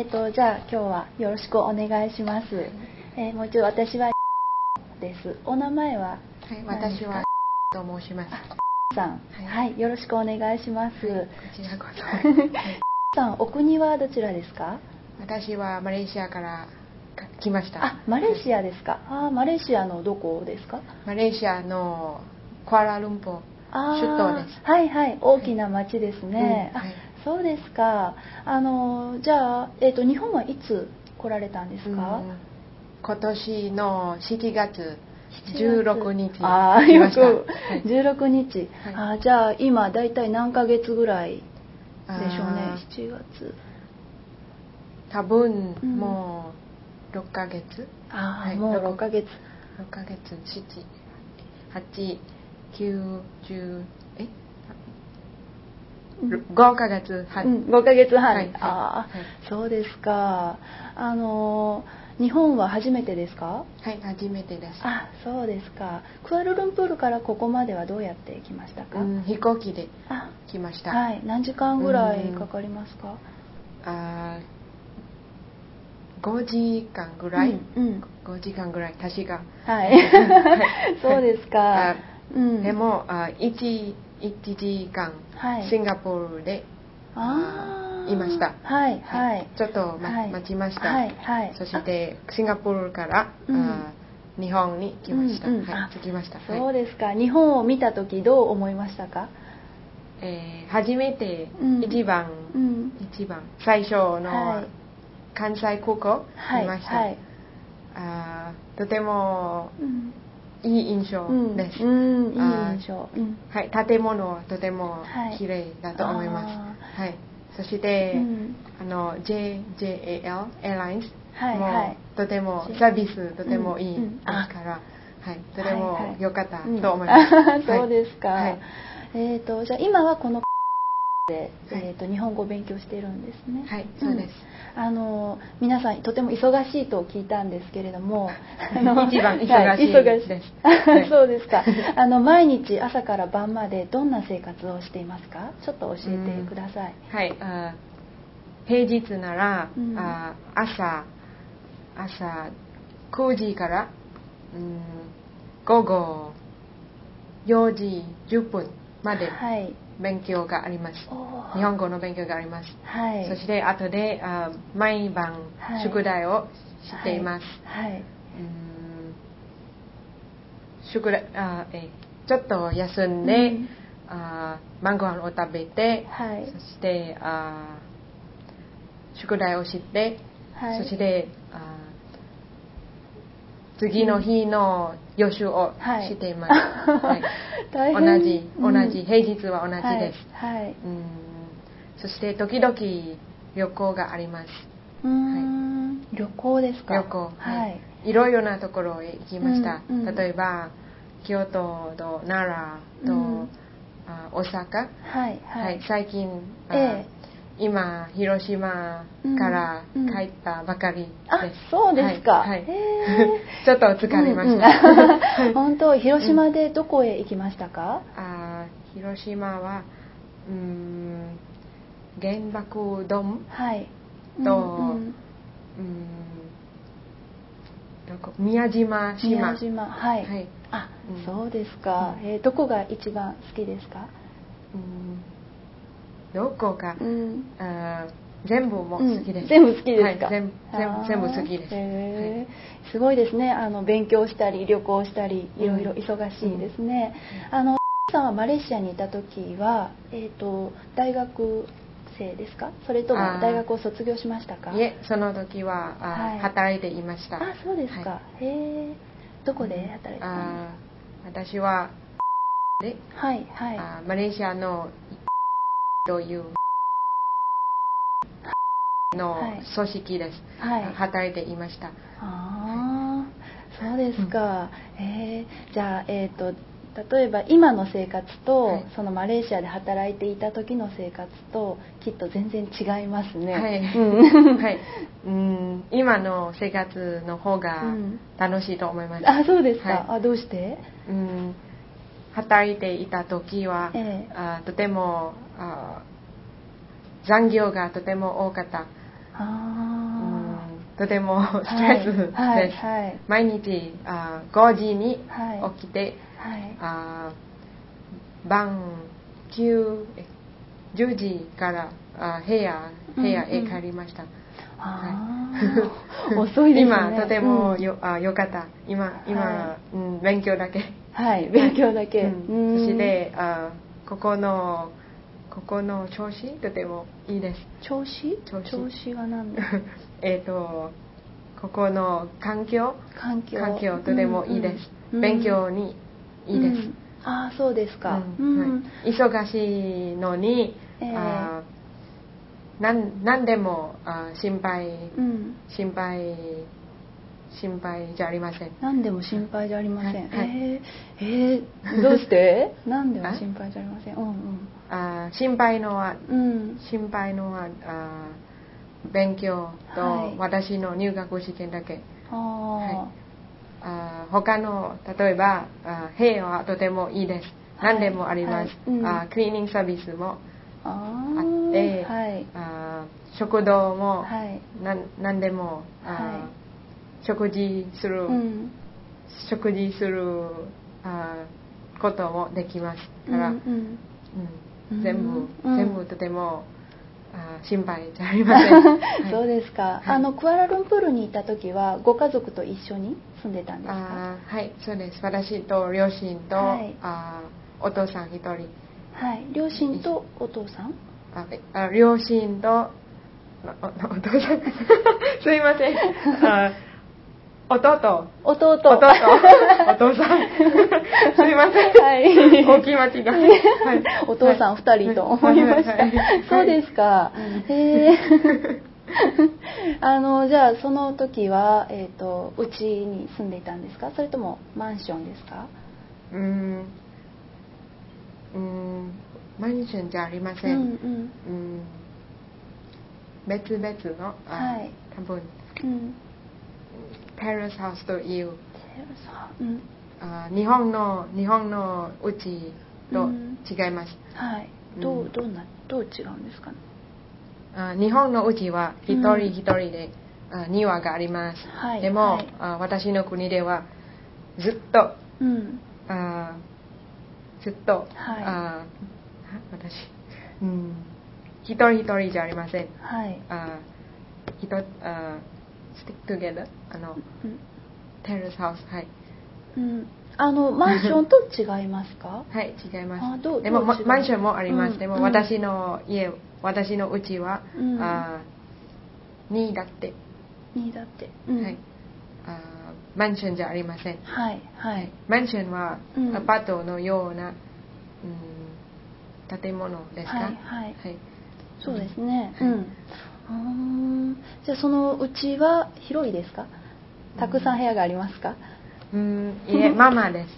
じゃあ今日はよろしくお願いします。もう一度私はです。お名前は何ですか？ 私はと申します。 さん、はい、よろしくお願いします。 こちらこそ。 さん、お国はどちらですか？ 私はマレーシアから来ました。 あ、マレーシアですか。マレーシアのどこですか？ マレーシアのクアラルンポ首都です。 はいはい、大きな町ですね。 はい、 そうですか。じゃあ、日本はいつ来られたんですか？ 今年の7月16日。 よく、16日。じゃあ今だいたい何ヶ月ぐらいでしょうね。7月。 多分もう6ヶ月。 もう6ヶ月。 6ヶ月、7、8、9、10、5ヶ月半。 5ヶ月半。そうですか。日本は初めてですか？ はい、初めてです。 そうですか。クアラルンプールからここまではどうやって来ましたか？ 飛行機で来ました。 はい。何時間ぐらいかかりますか ？5時間ぐらい。5時間ぐらい、確か。 はい。そうですか。 でも1時間シンガポールでいました。 はいはい。 ちょっと待ちました。そしてシンガポールから日本に来ました。着きました。 そうですか。日本を見たときどう思いましたか？ 初めて一番最初の関西空港にいました。とてもいい印象です。いい印象。 はい、建物はとても綺麗だと思います。はい。そしてJAL エアラインズもとてもサービスとてもいいですから、はい、とても良かったと思います。 そうですか。じゃあ今はこので日本語を勉強しているんですね。 はい、そうです。 皆さんとても忙しいと聞いたんですけれども、 一番忙しいです。 そうですか。毎日朝から晩までどんな生活をしていますか？ちょっと教えてください。 はい、平日なら朝9時から午後4時10分まで勉強があります。日本語の勉強があります。そして後で毎晩宿題をしています。ちょっと休んで晩ご飯を食べて、そして宿題をして、そして次の日の予習をしています。同じ平日は同じです。そして時々旅行があります。 旅行ですか？ 旅行。いろいろなところへ行きました。例えば京都と奈良と大阪。最近今広島から帰ったばかりです。 そうですか。 ちょっと疲れました。 本当、広島でどこへ行きましたか？ 広島は原爆ドームと宮島。 そうですか。どこが一番好きですか？ どこか全部も好きです。 全部好きですか？ 全部好きです。 すごいですね。勉強したり旅行したりいろいろ忙しいですね。さんはマレーシアにいた時は大学生ですか？それとも大学を卒業しましたか？ いえ、その時は働いていました。 そうですか。どこで働いてたんですか？ 私はマレーシアのというの組織です。働いていました。 そうですか。じゃあ例えば今の生活とそのマレーシアで働いていた時の生活ときっと全然違いますね。 今の生活の方が楽しいと思います。 そうですか。どうして？ 働いていた時はとても残業がとても多かったとてもストレスです、毎日5時に起きて、晩10時から部屋へ帰りました。 遅いですね。 今とてもよかった。今、勉強だけ。 勉強だけ。 そしてここの調子とてもいいです。 調子は何ですか？ ここの環境とてもいいです。勉強にいいです。 そうですか。 忙しいのに、何でも心配じゃありません。 何でも心配じゃありません。どうして？何でも心配じゃありません。 心配のは勉強と私の入学試験だけ。他の例えば部屋はとてもいいです。何でもあります。クリーニングサービスもあって、食堂も何でも食事することもできますから、全部とても心配じゃありません。 そうですか。クアラルンプールにいた時はご家族と一緒に住んでたんですか？ そうです。私と両親と、お父さん一人。 両親とお父さん？ 両親とお父さんすいません。弟お父さんすいません、大きい間違い、 お父さん2人と思いました、そうですか、じゃあその時はうちに住んでいたんですか？それともマンションですか？ マンションじゃありません、別々の多分、テラスハウスという、日本のうちと違います。 どう違うんですかね？ 日本のうちは一人一人で庭があります。でも私の国ではずっと一人一人じゃありません。stick together テラスハウス、 マンションと違いますか？ 違います。でもマンションもあります。でも私のうちは2だって。マンションじゃありません。マンションはアパートのような建物ですか？ そうですね。じゃあそのうちは広いですか？たくさん部屋がありますか？ いえ、ママです。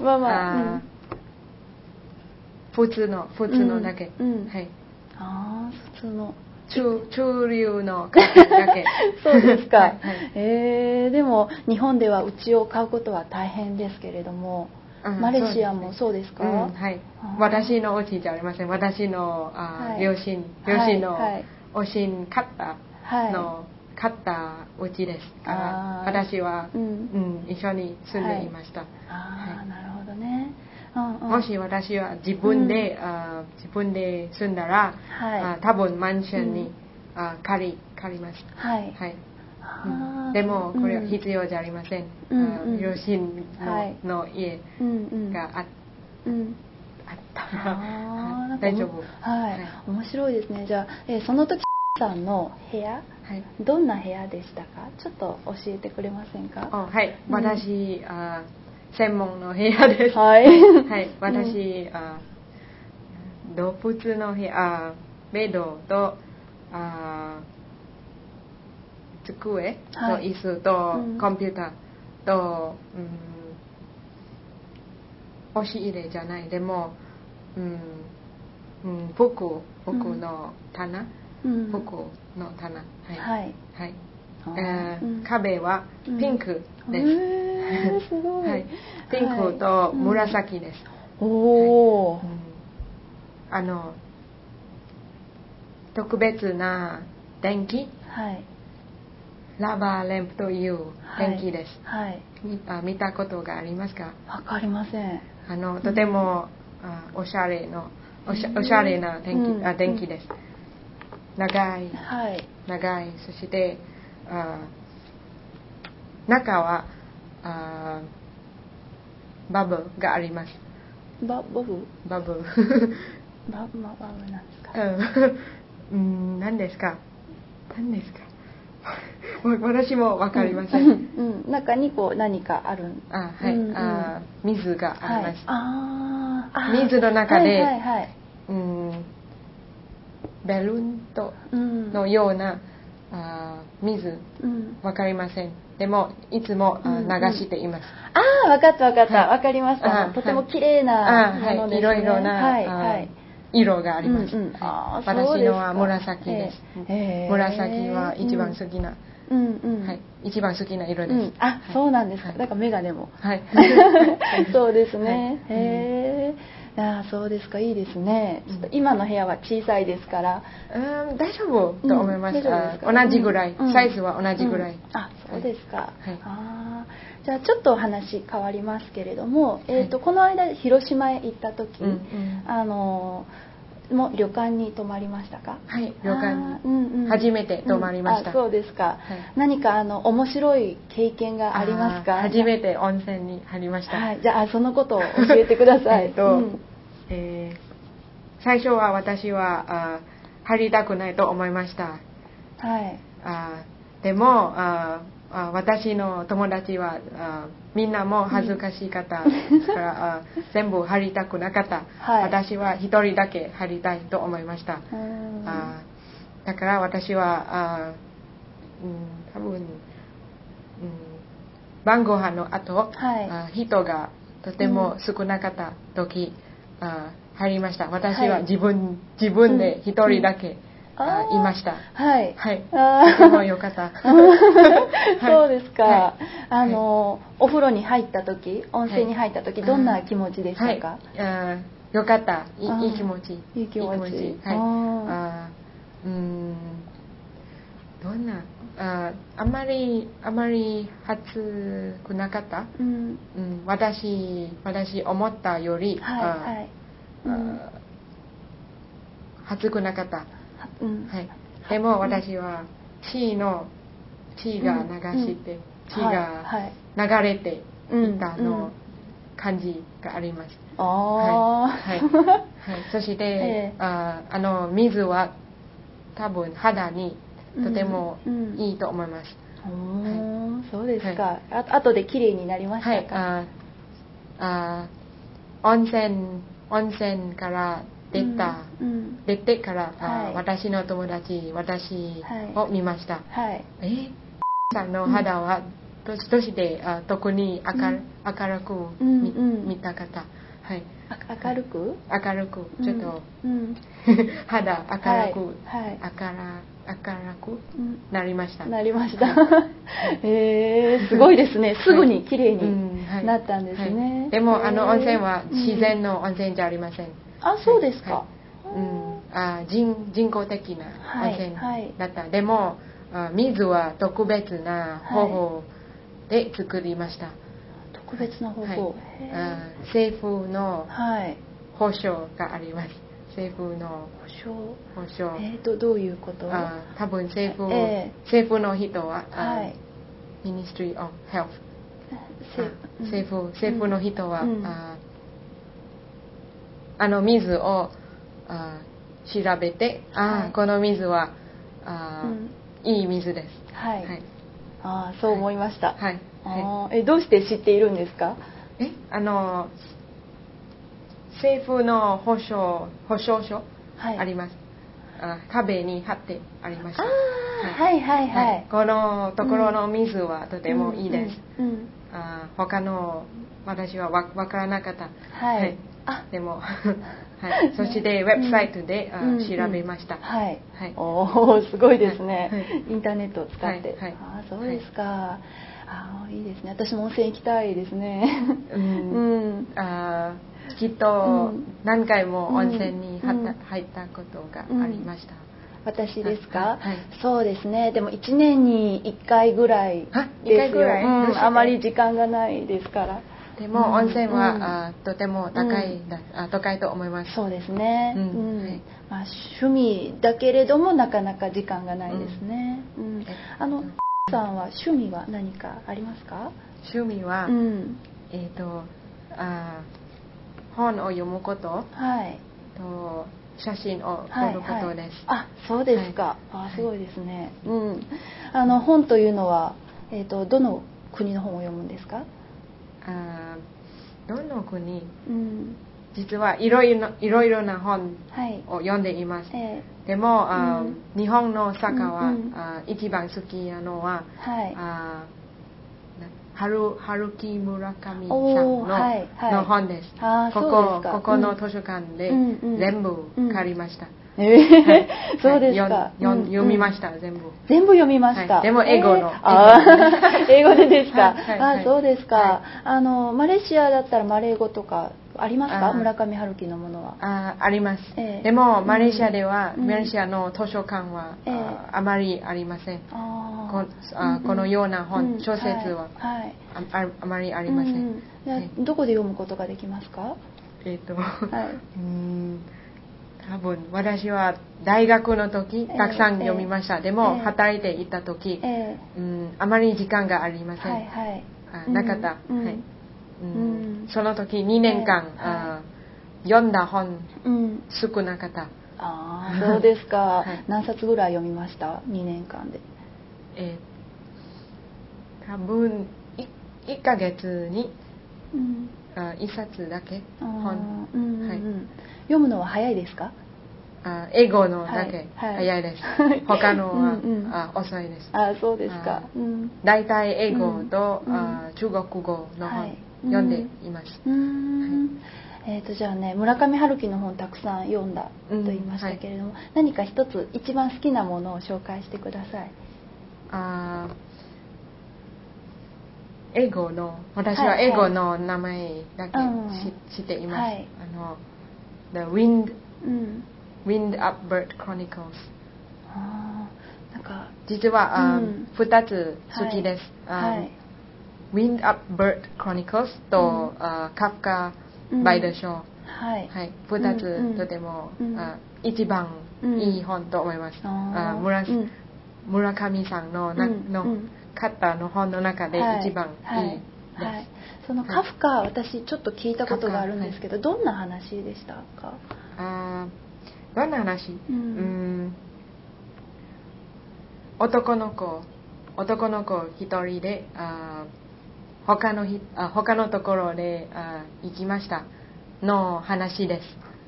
普通のだけ。普通の中流の家庭だけ。 そうですか。でも日本ではうちを買うことは大変ですけれども、マレーシアもそうですか？ 私のうちじゃありません。私の両親のおしん買ったうちですから、私は一緒に住んでいました。 なるほどね。 もし私は自分で住んだら、多分マンションに借ります。でもこれは必要じゃありません。両親の家があったら大丈夫。 面白いですね。じゃあその時さんの部屋、どんな部屋でしたか？ちょっと教えてくれませんか？ 私専門の部屋です。私動物の部屋、ベッドと机と椅子とコンピューターと押し入れじゃない、でも服の棚、壁はピンクです。ピンクと紫です。特別な電気ラバーランプという電気です、 はい、 見たことがありますか？ わかりません。 とても、おしゃれな電気です。長い、 はい、 長い。そして中はバブルがあります。 バブルバブルなんですか？ 何ですか？私もわかりません。 中にこう何かある。 はい。水があります。 はい、 水の中で、 はいはいはい、 ベルーンのような水、わかりません。でもいつも流しています。 わかったわかりました。とても綺麗なものですね。 いろいろな色があります。私のは紫です。紫は一番好きな。一番好きな色です。 そうなんですか。だからメガネも。そうですね。そうですか、いいですね。ちょっと今の部屋は小さいですから。 大丈夫と思います。同じぐらい、サイズは同じぐらい。 そうですか。じゃあちょっとお話変わりますけれども、この間広島へ行った時、もう旅館に泊まりましたか？ はい、旅館に初めて泊まりました。 そうですか。何か面白い経験がありますか？ 初めて温泉に入りました。 じゃあそのことを教えてください。 最初は私は入りたくないと思いました。でも私の友達はみんなも恥ずかしい方ですから全部入りたくなかった、私は一人だけ入りたいと思いました。だから私は多分晩ご飯の後、人がとても少なかった時入りました。私は自分で一人だけいました。とても良かった。 そうですか。お風呂に入った時、温泉に入った時、どんな気持ちでしたか？ 良かった。いい気持ち。 いい気持ち。 どんなあまり暑くなかった。私思ったより暑くなかった。でも私は血が流れていたの感じがあります。そして水は多分肌にとてもいいと思います。 そうですか。後で綺麗になりましたか？ 温泉から出てから、私の友達を見ました。さんの肌はどうして特に明るく見た方。 明るくちょっと肌明るくなりました。 すごいですね。すぐに綺麗になったんですね。 でも温泉は自然の温泉じゃありません。 そうですか。 人工的な温泉だった。でも水は特別な方法で作りました。 特別な方法。 政府の保証があります。政府の保証。 どういうこと？ 多分政府の人はMinistry of Health。政府の人は水を調べて、この水はいい水です。 そう思いました。どうして知っているんですか？ 政府の保証書あります。壁に貼ってありました。このところの水はとてもいいです。他の私はわからなかった。でもそしてウェブサイトで調べました。 すごいですね。インターネットを使って。そうですか。いいですね。私も温泉行きたいですね。 きっと何回も温泉に入ったことがありました。 私ですか、 はい、 そうですね。でも1年に1回ぐらいですよ。あまり時間がないですから。 でも温泉は、とても高いと思います。 そうですね。まあ、趣味だけれどもなかなか時間がないですね。さんは趣味は何かありますか？ 趣味は、本を読むこと、と写真を撮ることです。 あ、そうですか。すごいですね。本というのは、どの国の本を読むんですか？ どの国、実はいろいろな本を読んでいます。でも、日本の作家は、一番好きなのは、春木村上さんの本です。ここの図書館で全部借りました。 そうですか。 読みました、全部。 全部読みました。 でも英語の。 英語でですか。そうですか。マレーシアだったらマレー語とかありますか？村上春樹のものは。 あります。でもマレーシアでは、マレーシアの図書館はあまりありません。このような本、小説はあまりありません。 どこで読むことができますか？ 多分私は大学の時たくさん読みました。でも働いていた時、あまり時間がありません。なかった。その時2年間、読んだ本、少なかった。 そうですか。何冊ぐらい読みました？ 2 年間で。 多分1ヶ月に1冊だけ本。 読むのは早いですか？ 英語のだけ早いです。他のは遅いです。 そうですか。 だいたい英語と中国語の本読んでいます。 じゃあね、村上春樹の本たくさん読んだと言いましたけれども、何か一つ一番好きなものを紹介してください。私は英語の名前だけ知っています。The Wind Up Bird Chronicles。実は2つ好きです。Wind Up Bird Chronicles とカフカ By the Shore。2つとても一番いい本と思います。村上さんの方の本の中で一番いいです。 そのカフカ、私ちょっと聞いたことがあるんですけど、どんな話でしたか？ どんな話？男の子一人で他のところで行きましたの話です。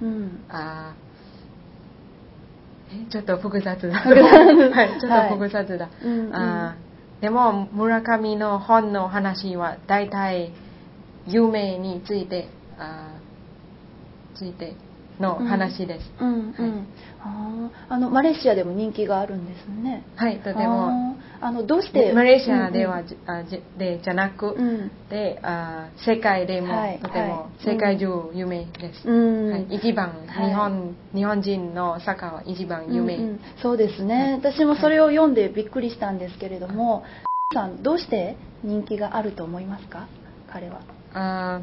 ちょっと複雑だ。ちょっと複雑だ。でも村上の本の話はだいたい夢についての話です。 マレーシアでも人気があるんですね。 とても。 どうしてマレーシアではじゃなくて、世界でもとても世界中有名です。一番日本人の作家は一番有名。 そうですね。私もそれを読んでびっくりしたんですけれども、さんどうして人気があると思いますか？彼は。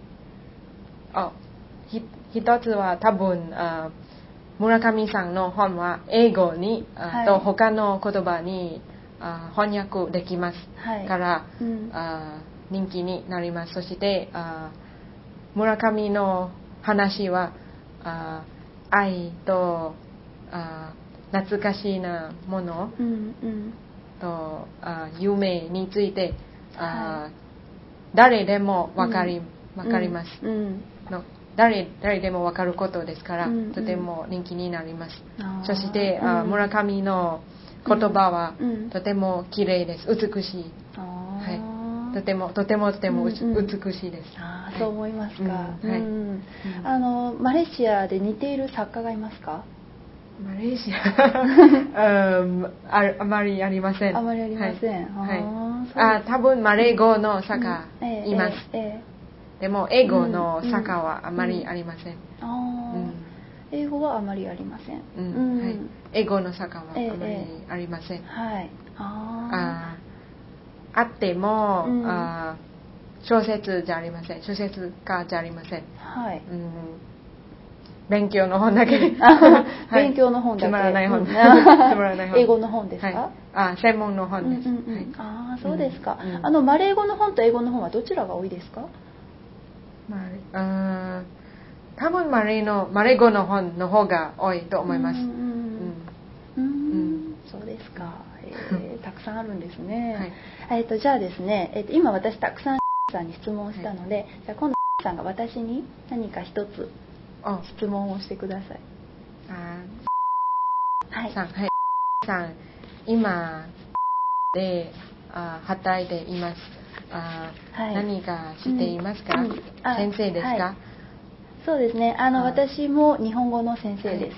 一つは多分村上さんの本は英語にと他の言葉に翻訳できますから、人気になります。そして村上の話は愛と懐かしいなものと夢について誰でも分かります。誰でも分かることですから、とても人気になります。そして村上の言葉はとても綺麗です。美しい。とても美しいです。 そう思いますか。マレーシアで似ている作家がいますか？ マレーシアあまりありません。 あまりありません。 多分マレー語の作家います。でも英語の作家はあまりありません。 英語はあまりありません。 英語の坂はあまりありません。 はい。 あっても、小説じゃありません。小説家じゃありません。 はい。 勉強の本だけ。 勉強の本だけ。 つまらない本。 英語の本ですか？ 専門の本です。 そうですか。マレー語の本と英語の本はどちらが多いですか？ 多分マレー語の本の方が多いと思います。 そうですか。たくさんあるんですね。じゃあですね、今私たくさんさんに質問したので、じゃあ今度さんが私に何か一つ質問をしてください。 さん、今で働いています。何かしていますか？先生ですか？ そうですね。私も日本語の先生です。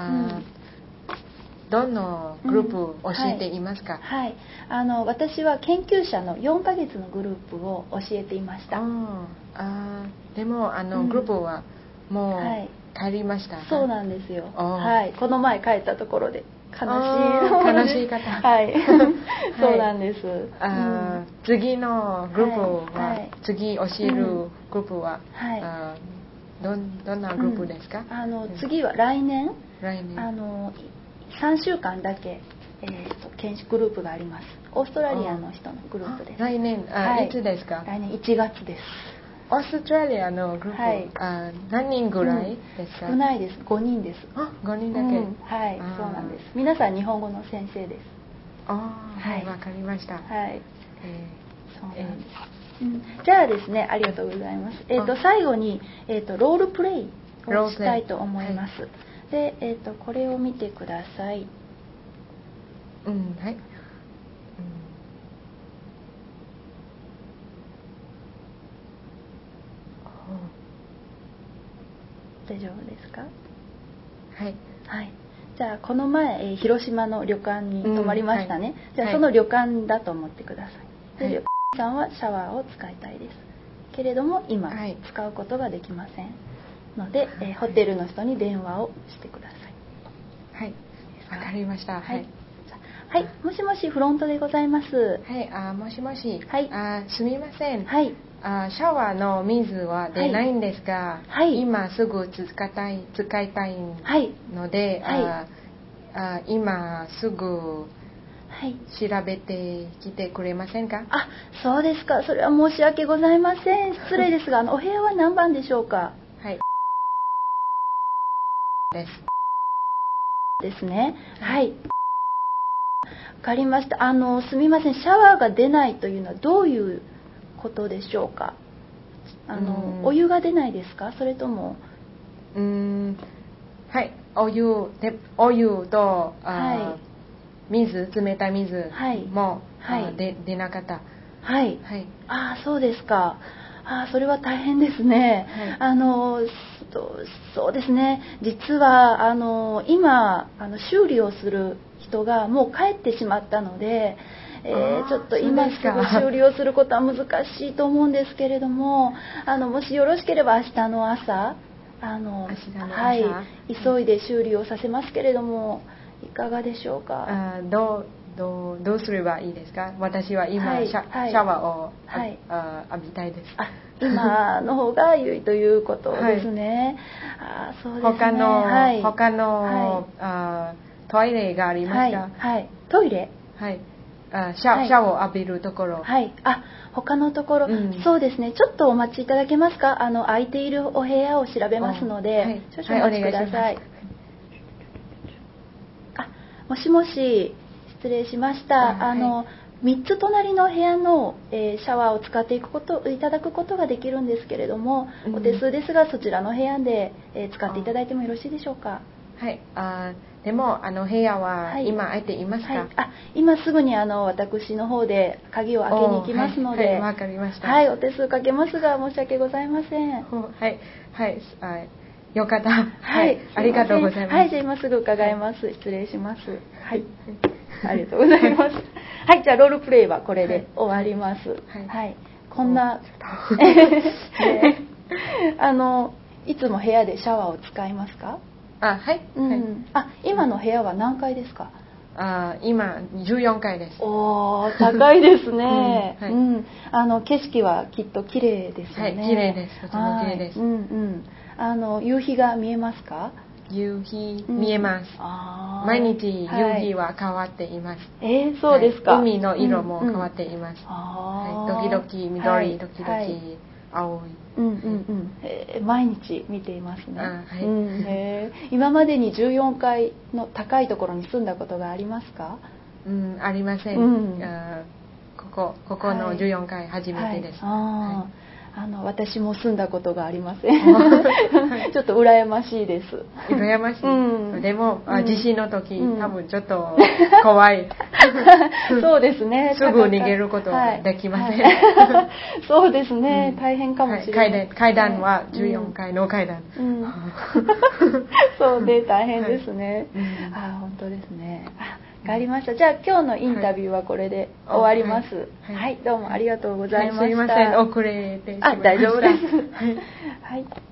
どのグループを教えていますか？ 私は研究者の4ヶ月のグループを教えていました。 でもグループはもう帰りました。 そうなんですよ。この前帰ったところで悲しい方。 そうなんです。 次のグループは、次教えるグループは、どんなグループですか？ 次は来年3週間だけ、研修グループがあります。オーストラリアの人のグループです。 来年、いつですか？ 来年1月です。 オーストラリアのグループ、何人ぐらいですか？ 少ないです。5人です。 5人だけ。 そうなんです。皆さん日本語の先生です。 わかりました。 そうなんです。じゃあですね、ありがとうございます。最後にロールプレイをしたいと思います。で、これを見てください。大丈夫ですか？じゃあこの前、広島の旅館に泊まりましたね。じゃあその旅館だと思ってください。で、旅館さんはシャワーを使いたいです。けれども今、使うことができませんので、ホテルの人に電話をしてください。 わかりました。 もしもしフロントでございます。 もしもし。すみません。シャワーの水は出ないんですが、今すぐ使いたいので、今すぐ調べてきてくれませんか？ そうですか。それは申し訳ございません。失礼ですが、お部屋は何番でしょうか？ですね。わかりました。すみません。シャワーが出ないというのはどういうことでしょうか？お湯が出ないですか？それともお湯と冷たい水も出なかった。 そうですか。それは大変ですね。そうですね。実は今修理をする人がもう帰ってしまったので、ちょっと今すぐ修理をすることは難しいと思うんですけれども、もしよろしければ明日の朝急いで修理をさせますけれども、いかがでしょうか？ どうすればいいですか？私は今、シャワーを浴びたいです。 今の方が良いということですね。そうですね。 他のトイレがありますか？ トイレ？ シャワーを浴びるところ。 他のところ、そうですね。ちょっとお待ちいただけますか？空いているお部屋を調べますので、少々お待ちください。もしもし、失礼しました。3つ隣の部屋の、シャワーを使っていただくことができるんですけれども、お手数ですがそちらの部屋で、使っていただいてもよろしいでしょうか？ でも部屋は今空いていますか？ 今すぐに私の方で鍵を開けに行きますので、 わかりました。 お手数かけますが申し訳ございません。 よかった。ありがとうございます。 じゃあ今すぐ伺います。失礼します。ありがとうございます。じゃあロールプレイはこれで終わります。こんないつも部屋でシャワーを使いますか？ あ、はい。 今の部屋は何階ですか？ 今14階です。 おー、高いですね。景色はきっと綺麗ですよね。 はい、綺麗です。とても綺麗です。 夕日が見えますか？ 夕日見えます。毎日夕日は変わっています。 そうですか。 海の色も変わっています。時々緑、時々青い。 毎日見ていますね。今までに14階の高いところに住んだことがありますか？ ありません。ここの14階初めてです。 私も住んだことがありません。ちょっと羨ましいです。 羨ましい。でも地震の時多分ちょっと怖い。 そうですね。 すぐ逃げることはできません。 そうですね。大変かもしれない。 階段は14階の階段。 そうで大変ですね。本当ですね。わかりました。じゃあ今日のインタビューはこれで終わります。はい、どうもありがとうございました。 すいません、遅れてしまいました。 大丈夫です。はい。